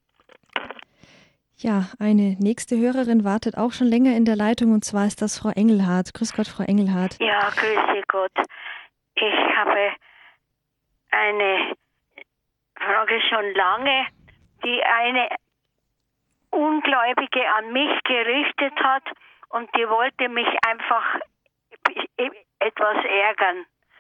A: Ja, eine nächste Hörerin wartet auch schon länger in der Leitung, und zwar ist das Frau Engelhardt. Grüß Gott, Frau Engelhardt.
E: Ja, grüße Gott. Ich habe eine Frage schon lange, die eine Ungläubige an mich gerichtet hat, und die wollte mich einfach etwas ärgern.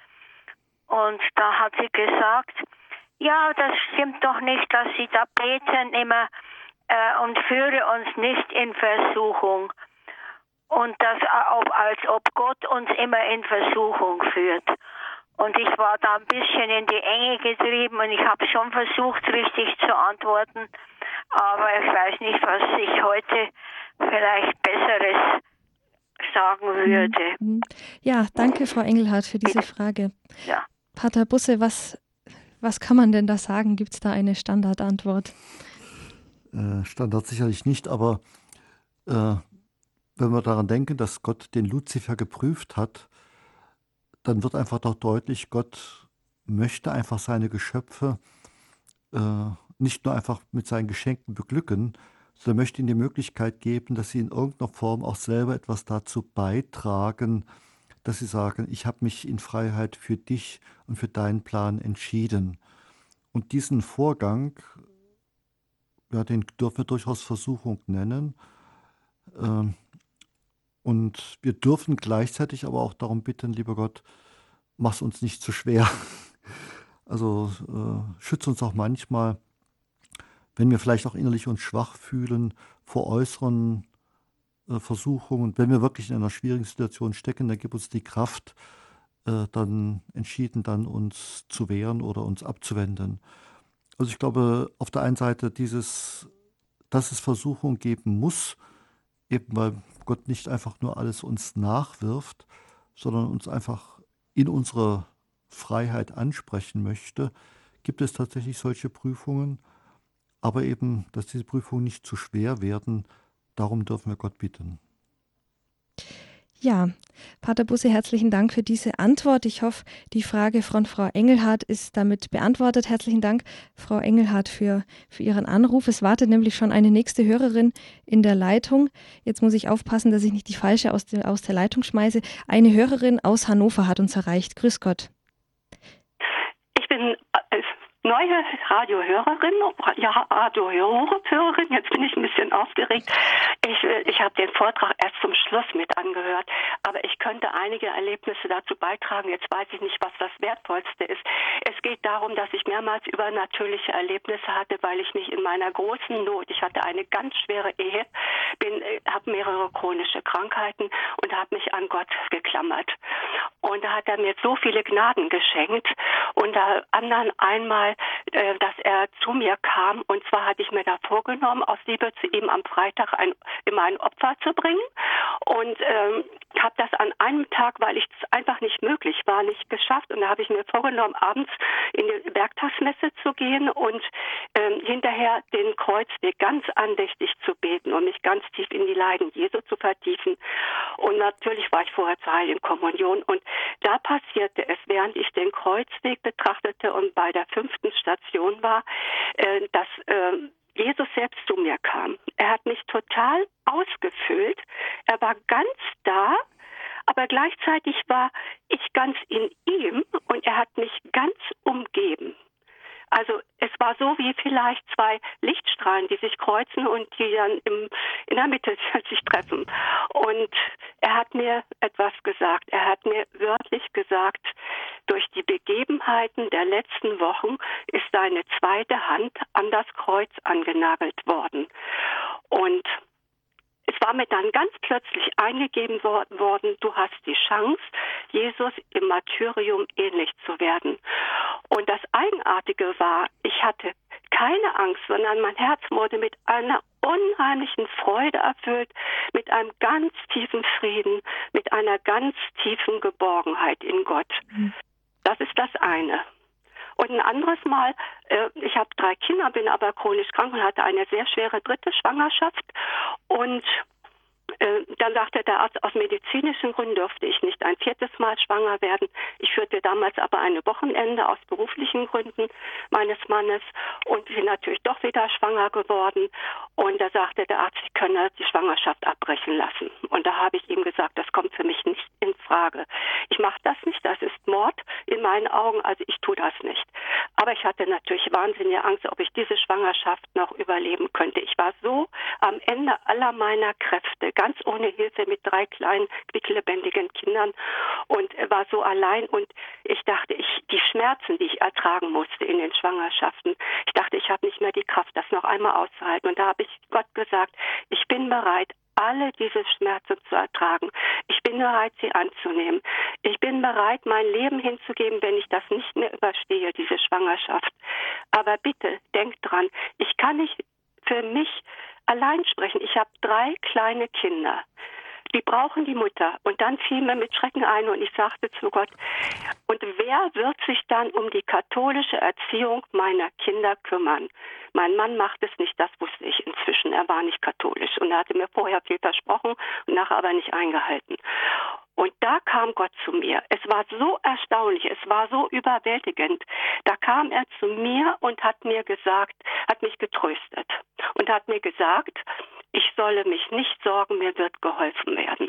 E: Und da hat sie gesagt, ja, das stimmt doch nicht, dass Sie da beten immer äh, und führe uns nicht in Versuchung. Und das ob, als ob Gott uns immer in Versuchung führt. Und ich war da ein bisschen in die Enge getrieben und ich habe schon versucht, richtig zu antworten. Aber ich weiß nicht, was ich heute vielleicht Besseres sagen würde.
A: Ja, danke, Frau Engelhardt, für diese Frage.
E: Ja.
A: Pater Busse, was, was kann man denn da sagen? Gibt es da eine Standardantwort?
B: Äh, Standard sicherlich nicht, aber äh, wenn wir daran denken, dass Gott den Luzifer geprüft hat, dann wird einfach doch deutlich, Gott möchte einfach seine Geschöpfe äh, nicht nur einfach mit seinen Geschenken beglücken, sondern möchte ihnen die Möglichkeit geben, dass sie in irgendeiner Form auch selber etwas dazu beitragen, dass sie sagen, ich habe mich in Freiheit für dich und für deinen Plan entschieden. Und diesen Vorgang, ja, den dürfen wir durchaus Versuchung nennen. Ähm, Und wir dürfen gleichzeitig aber auch darum bitten, lieber Gott, mach's uns nicht zu schwer. Also äh, schütze uns auch manchmal, wenn wir vielleicht auch innerlich uns schwach fühlen vor äußeren äh, Versuchungen. Und wenn wir wirklich in einer schwierigen Situation stecken, dann gib uns die Kraft, äh, dann entschieden dann uns zu wehren oder uns abzuwenden. Also ich glaube, auf der einen Seite dieses, dass es Versuchung geben muss, eben weil Gott nicht einfach nur alles uns nachwirft, sondern uns einfach in unserer Freiheit ansprechen möchte, gibt es tatsächlich solche Prüfungen, aber eben, dass diese Prüfungen nicht zu schwer werden, darum dürfen wir Gott bitten.
A: Ja, Pater Busse, herzlichen Dank für diese Antwort. Ich hoffe, die Frage von Frau Engelhardt ist damit beantwortet. Herzlichen Dank, Frau Engelhardt, für, für Ihren Anruf. Es wartet nämlich schon eine nächste Hörerin in der Leitung. Jetzt muss ich aufpassen, dass ich nicht die falsche aus, de, aus der Leitung schmeiße. Eine Hörerin aus Hannover hat uns erreicht. Grüß Gott.
F: Ich bin als neue Radiohörerin, ja, Radiohörerin, jetzt bin ich ein bisschen aufgeregt. Ich, ich habe den Vortrag erst zum Schluss mit angehört, aber ich könnte einige Erlebnisse dazu beitragen. Jetzt weiß ich nicht, was das Wertvollste ist. Es geht darum, dass ich mehrmals übernatürliche Erlebnisse hatte, weil ich mich in meiner großen Not, ich hatte eine ganz schwere Ehe, bin, habe mehrere chronische Krankheiten und habe mich an Gott geklammert. Und da hat er mir so viele Gnaden geschenkt. Unter anderem einmal äh, dass er zu mir kam. Und zwar hatte ich mir da vorgenommen, aus Liebe zu ihm am Freitag ein, immer ein Opfer zu bringen. Und ähm, habe das an einem Tag, weil ich das einfach nicht möglich war, nicht geschafft. Und da habe ich mir vorgenommen, abends in die Werktagsmesse zu gehen und ähm, hinterher den Kreuzweg ganz andächtig zu beten und mich ganz tief in die Leiden Jesu zu vertiefen. Und natürlich war ich vorher zur Heiligen Kommunion. Und da passierte es, während ich den Kreuzweg betrachtete und bei der fünften Station war, äh, dass äh, Jesus selbst zu mir kam. Er hat mich total ausgefüllt. Er war ganz da, aber gleichzeitig war ich ganz in ihm und er hat mich ganz umgeben. Also es war so wie vielleicht zwei Lichtstrahlen, die sich kreuzen und die dann im, in der Mitte sich treffen. Und er hat mir etwas gesagt. Er hat mir wörtlich gesagt, durch die Begebenheiten der letzten Wochen ist seine zweite Hand an das Kreuz angenagelt worden. Und es war mir dann ganz plötzlich eingegeben worden, du hast die Chance, Jesus im Martyrium ähnlich zu werden. Und das Eigenartige war, ich hatte keine Angst, sondern mein Herz wurde mit einer unheimlichen Freude erfüllt, mit einem ganz tiefen Frieden, mit einer ganz tiefen Geborgenheit in Gott. Das ist das eine. Und ein anderes Mal, äh, ich habe drei Kinder, bin aber chronisch krank und hatte eine sehr schwere dritte Schwangerschaft. Und äh, dann sagte der Arzt, aus medizinischen Gründen dürfte ich nicht ein viertes Mal schwanger werden. Ich führte damals aber eine Wochenende aus beruflichen Gründen meines Mannes und bin natürlich doch wieder schwanger geworden. Und da sagte der Arzt, ich könne die Schwangerschaft abbrechen lassen. Und da habe ich ihm gesagt, das kommt für mich nicht in Frage. Ich mache das nicht, das ist Mord in meinen Augen, also ich tue das nicht. Aber ich hatte natürlich wahnsinnige Angst, ob ich diese Schwangerschaft noch überleben könnte. Ich war so am Ende aller meiner Kräfte, ganz ohne Hilfe mit drei kleinen, quicklebendigen Kindern und war so allein. Und ich dachte, ich die Schmerzen, die ich ertragen musste in den Schwangerschaften, ich dachte, ich habe nicht mehr die Kraft, das noch einmal auszuhalten. Und da habe ich Gott gesagt, ich bin bereit, alle diese Schmerzen zu ertragen. Ich bin bereit, sie anzunehmen. Ich bin bereit, mein Leben hinzugeben, wenn ich das nicht mehr überstehe, diese Schwangerschaft. Aber bitte, denkt dran, ich kann nicht für mich allein sprechen. Ich habe drei kleine Kinder. Die brauchen die Mutter. Und dann fiel mir mit Schrecken ein und ich sagte zu Gott, und wer wird sich dann um die katholische Erziehung meiner Kinder kümmern? Mein Mann macht es nicht, das wusste ich inzwischen. Er war nicht katholisch und er hatte mir vorher viel versprochen und nachher aber nicht eingehalten. Und da kam Gott zu mir. Es war so erstaunlich, es war so überwältigend. Da kam er zu mir und hat mir gesagt, hat mich getröstet und hat mir gesagt, ich solle mich nicht sorgen, mir wird geholfen werden.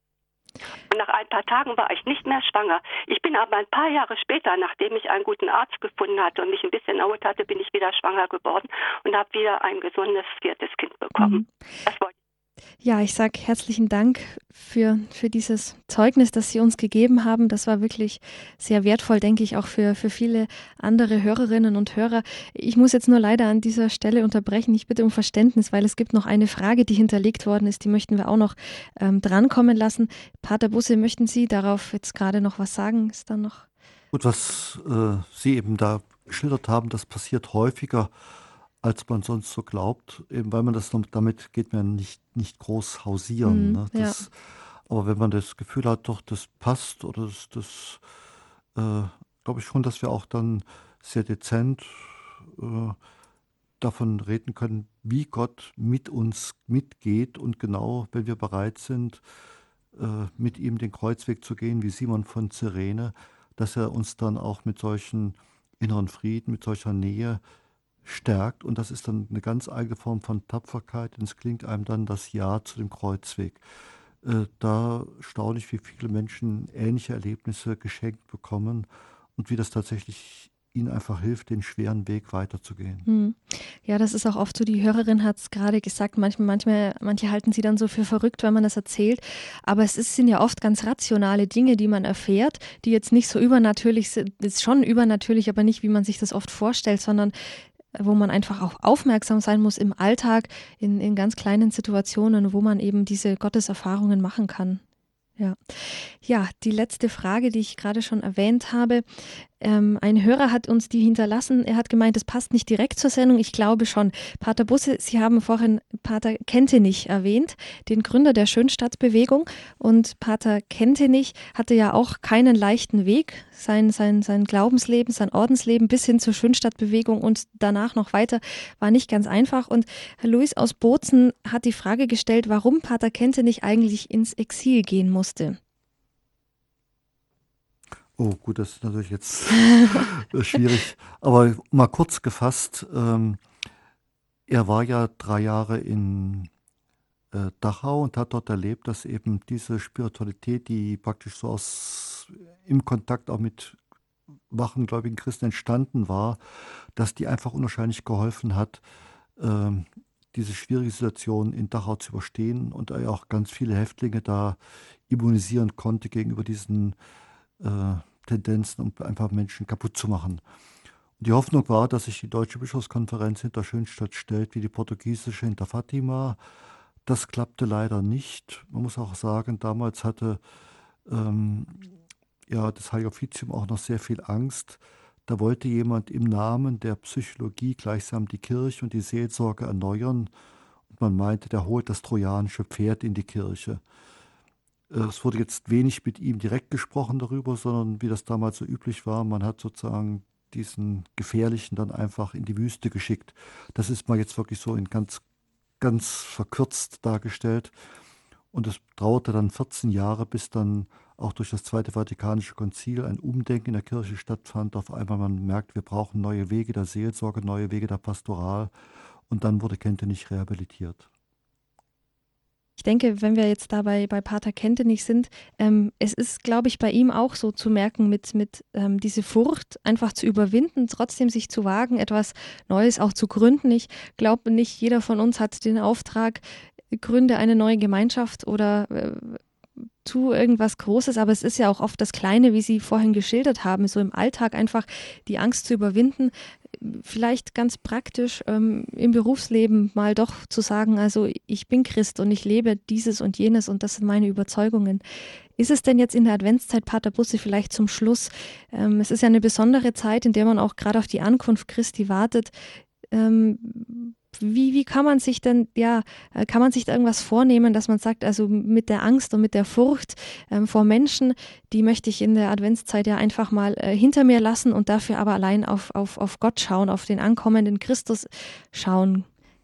F: Und nach ein paar Tagen war ich nicht mehr schwanger. Ich bin aber ein paar Jahre später, nachdem ich einen guten Arzt gefunden hatte und mich ein bisschen erholt hatte, bin ich wieder schwanger geworden und habe wieder ein gesundes viertes Kind bekommen. Mhm. Das wollte
A: Ja, ich sage herzlichen Dank für, für dieses Zeugnis, das Sie uns gegeben haben. Das war wirklich sehr wertvoll, denke ich, auch für, für viele andere Hörerinnen und Hörer. Ich muss jetzt nur leider an dieser Stelle unterbrechen. Ich bitte um Verständnis, weil es gibt noch eine Frage, die hinterlegt worden ist. Die möchten wir auch noch ähm, drankommen lassen. Pater Busse, möchten Sie darauf jetzt gerade noch was sagen? Ist da noch?
B: Gut, was äh, Sie eben da geschildert haben, das passiert häufiger, als man sonst so glaubt, eben weil man das damit geht man nicht, nicht groß hausieren. Mm, ne? Das, ja. Aber wenn man das Gefühl hat, doch, das passt, oder das, das äh, glaube ich schon, dass wir auch dann sehr dezent äh, davon reden können, wie Gott mit uns mitgeht und genau, wenn wir bereit sind, äh, mit ihm den Kreuzweg zu gehen, wie Simon von Cyrene, dass er uns dann auch mit solchen inneren Frieden, mit solcher Nähe stärkt, und das ist dann eine ganz eigene Form von Tapferkeit, und es klingt einem dann das Ja zu dem Kreuzweg. Äh, da staune ich, wie viele Menschen ähnliche Erlebnisse geschenkt bekommen und wie das tatsächlich ihnen einfach hilft, den schweren Weg weiterzugehen.
A: Hm. Ja, das ist auch oft so, die Hörerin hat es gerade gesagt, manchmal, manchmal, manche halten sie dann so für verrückt, wenn man das erzählt, aber es ist, sind ja oft ganz rationale Dinge, die man erfährt, die jetzt nicht so übernatürlich sind, ist schon übernatürlich, aber nicht, wie man sich das oft vorstellt, sondern wo man einfach auch aufmerksam sein muss im Alltag, in, in ganz kleinen Situationen, wo man eben diese Gotteserfahrungen machen kann. Ja. Ja, die letzte Frage, die ich gerade schon erwähnt habe. Ähm, ein Hörer hat uns die hinterlassen. Er hat gemeint, es passt nicht direkt zur Sendung. Ich glaube schon. Pater Busse, Sie haben vorhin Pater Kentenich erwähnt, den Gründer der Schönstadtbewegung. Und Pater Kentenich hatte ja auch keinen leichten Weg. Sein, sein, sein Glaubensleben, sein Ordensleben bis hin zur Schönstadtbewegung und danach noch weiter war nicht ganz einfach. Und Herr Luis aus Bozen hat die Frage gestellt, warum Pater Kentenich eigentlich ins Exil gehen musste.
B: Oh, gut, das ist natürlich jetzt schwierig. Aber mal kurz gefasst, ähm, er war ja drei Jahre in äh, Dachau und hat dort erlebt, dass eben diese Spiritualität, die praktisch so aus im Kontakt auch mit wachen gläubigen Christen entstanden war, dass die einfach unwahrscheinlich geholfen hat, ähm, diese schwierige Situation in Dachau zu überstehen und er auch ganz viele Häftlinge da immunisieren konnte gegenüber diesen äh, Tendenzen, um einfach Menschen kaputt zu machen. Und die Hoffnung war, dass sich die Deutsche Bischofskonferenz hinter Schönstadt stellt, wie die portugiesische hinter Fatima. Das klappte leider nicht. Man muss auch sagen, damals hatte ähm, ja, das Heilige Offizium auch noch sehr viel Angst. Da wollte jemand im Namen der Psychologie gleichsam die Kirche und die Seelsorge erneuern. Und man meinte, der holt das trojanische Pferd in die Kirche. Es wurde jetzt wenig mit ihm direkt gesprochen darüber, sondern wie das damals so üblich war, man hat sozusagen diesen Gefährlichen dann einfach in die Wüste geschickt. Das ist mal jetzt wirklich so in ganz, ganz verkürzt dargestellt. Und es dauerte dann vierzehn Jahre, bis dann auch durch das Zweite Vatikanische Konzil ein Umdenken in der Kirche stattfand. Auf einmal man merkt, wir brauchen neue Wege der Seelsorge, neue Wege der Pastoral. Und dann wurde Kentenich rehabilitiert.
A: Ich denke, wenn wir jetzt dabei bei Pater Kentenich sind, ähm, es ist, glaube ich, bei ihm auch so zu merken, mit, mit ähm, diese Furcht einfach zu überwinden, trotzdem sich zu wagen, etwas Neues auch zu gründen. Ich glaube, nicht jeder von uns hat den Auftrag, gründe eine neue Gemeinschaft oder äh, tu irgendwas Großes, aber es ist ja auch oft das Kleine, wie Sie vorhin geschildert haben, so im Alltag einfach die Angst zu überwinden, vielleicht ganz praktisch ähm, im Berufsleben mal doch zu sagen, also ich bin Christ und ich lebe dieses und jenes und das sind meine Überzeugungen. Ist es denn jetzt in der Adventszeit, Pater Busse, vielleicht zum Schluss, ähm, es ist ja eine besondere Zeit, in der man auch gerade auf die Ankunft Christi wartet, ähm, Wie, wie kann man sich denn, ja, kann man sich da irgendwas vornehmen, dass man sagt, also mit der Angst und mit der Furcht ähm, vor Menschen, die möchte ich in der Adventszeit ja einfach mal äh, hinter mir lassen und dafür aber allein auf, auf, auf Gott schauen, auf den ankommenden Christus schauen?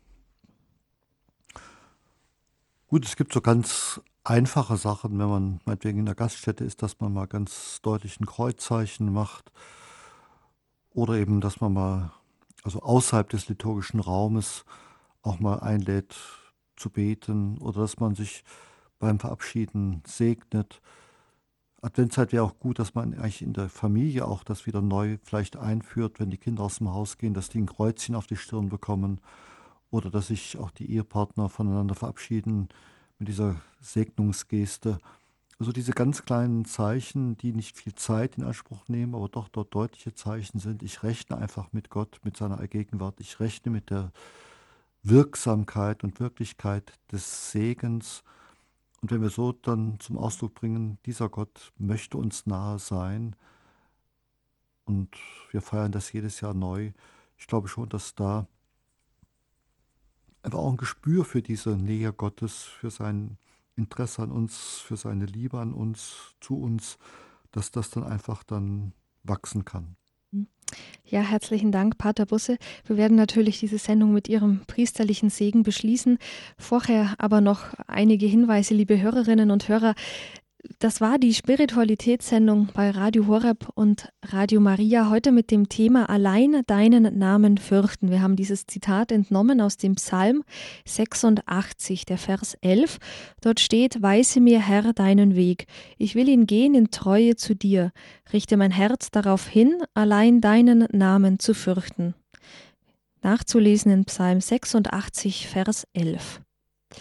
B: Gut, es gibt so ganz einfache Sachen, wenn man meinetwegen in der Gaststätte ist, dass man mal ganz deutlich ein Kreuzzeichen macht oder eben, dass man mal also außerhalb des liturgischen Raumes auch mal einlädt zu beten oder dass man sich beim Verabschieden segnet. Adventszeit wäre auch gut, dass man eigentlich in der Familie auch das wieder neu vielleicht einführt, wenn die Kinder aus dem Haus gehen, dass die ein Kreuzchen auf die Stirn bekommen oder dass sich auch die Ehepartner voneinander verabschieden mit dieser Segnungsgeste. Also diese ganz kleinen Zeichen, die nicht viel Zeit in Anspruch nehmen, aber doch dort deutliche Zeichen sind. Ich rechne einfach mit Gott, mit seiner Gegenwart. Ich rechne mit der Wirksamkeit und Wirklichkeit des Segens. Und wenn wir so dann zum Ausdruck bringen, dieser Gott möchte uns nahe sein und wir feiern das jedes Jahr neu, ich glaube schon, dass da einfach auch ein Gespür für diese Nähe Gottes, für sein Interesse an uns, für seine Liebe an uns, zu uns, dass das dann einfach dann wachsen kann.
A: Ja, herzlichen Dank, Pater Busse. Wir werden natürlich diese Sendung mit Ihrem priesterlichen Segen beschließen. Vorher aber noch einige Hinweise, liebe Hörerinnen und Hörer. Das war die Spiritualitätssendung bei Radio Horeb und Radio Maria, heute mit dem Thema Allein deinen Namen fürchten. Wir haben dieses Zitat entnommen aus dem Psalm sechsundachtzig, der Vers elf. Dort steht: Weise mir, Herr, deinen Weg. Ich will ihn gehen in Treue zu dir. Richte mein Herz darauf hin, allein deinen Namen zu fürchten. Nachzulesen in Psalm sechsundachtzig, Vers elf.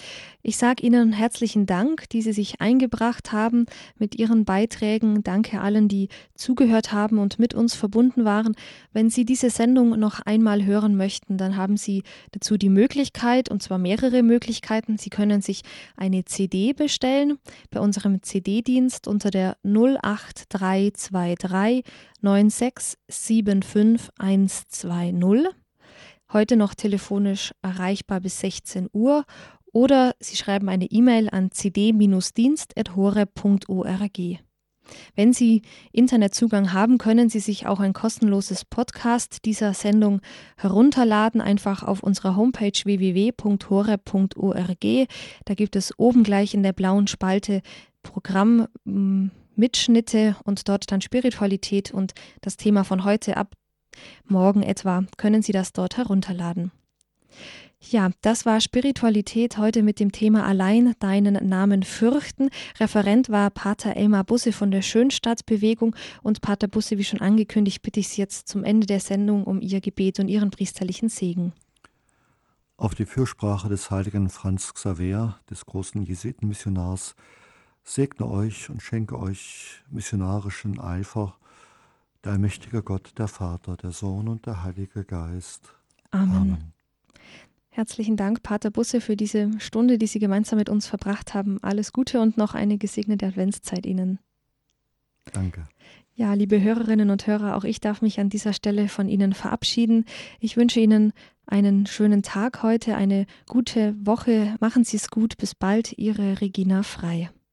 A: Ich sage Ihnen herzlichen Dank, die Sie sich eingebracht haben mit Ihren Beiträgen. Danke allen, die zugehört haben und mit uns verbunden waren. Wenn Sie diese Sendung noch einmal hören möchten, dann haben Sie dazu die Möglichkeit, und zwar mehrere Möglichkeiten. Sie können sich eine C D bestellen bei unserem C D-Dienst unter der null acht drei zwei drei neun sechs sieben fünf eins zwei null. Heute noch telefonisch erreichbar bis sechzehn Uhr. Oder Sie schreiben eine E-Mail an c d Dienst at horeb punkt org. Wenn Sie Internetzugang haben, können Sie sich auch ein kostenloses Podcast dieser Sendung herunterladen, einfach auf unserer Homepage w w w punkt horeb punkt org. Da gibt es oben gleich in der blauen Spalte Programmmitschnitte und dort dann Spiritualität und das Thema von heute ab morgen etwa, können Sie das dort herunterladen. Ja, das war Spiritualität heute mit dem Thema Allein deinen Namen fürchten. Referent war Pater Elmar Busse von der Schönstadtbewegung und Pater Busse, wie schon angekündigt, bitte ich Sie jetzt zum Ende der Sendung um Ihr Gebet und Ihren priesterlichen Segen.
B: Auf die Fürsprache des heiligen Franz Xaver, des großen Jesuitenmissionars, segne euch und schenke euch missionarischen Eifer, der allmächtige Gott, der Vater, der Sohn und der Heilige Geist.
A: Amen.
B: Amen.
A: Herzlichen Dank, Pater Busse, für diese Stunde, die Sie gemeinsam mit uns verbracht haben. Alles Gute und noch eine gesegnete Adventszeit Ihnen.
B: Danke.
A: Ja, liebe Hörerinnen und Hörer, auch ich darf mich an dieser Stelle von Ihnen verabschieden. Ich wünsche Ihnen einen schönen Tag heute, eine gute Woche. Machen Sie es gut. Bis bald, Ihre Regina Frei.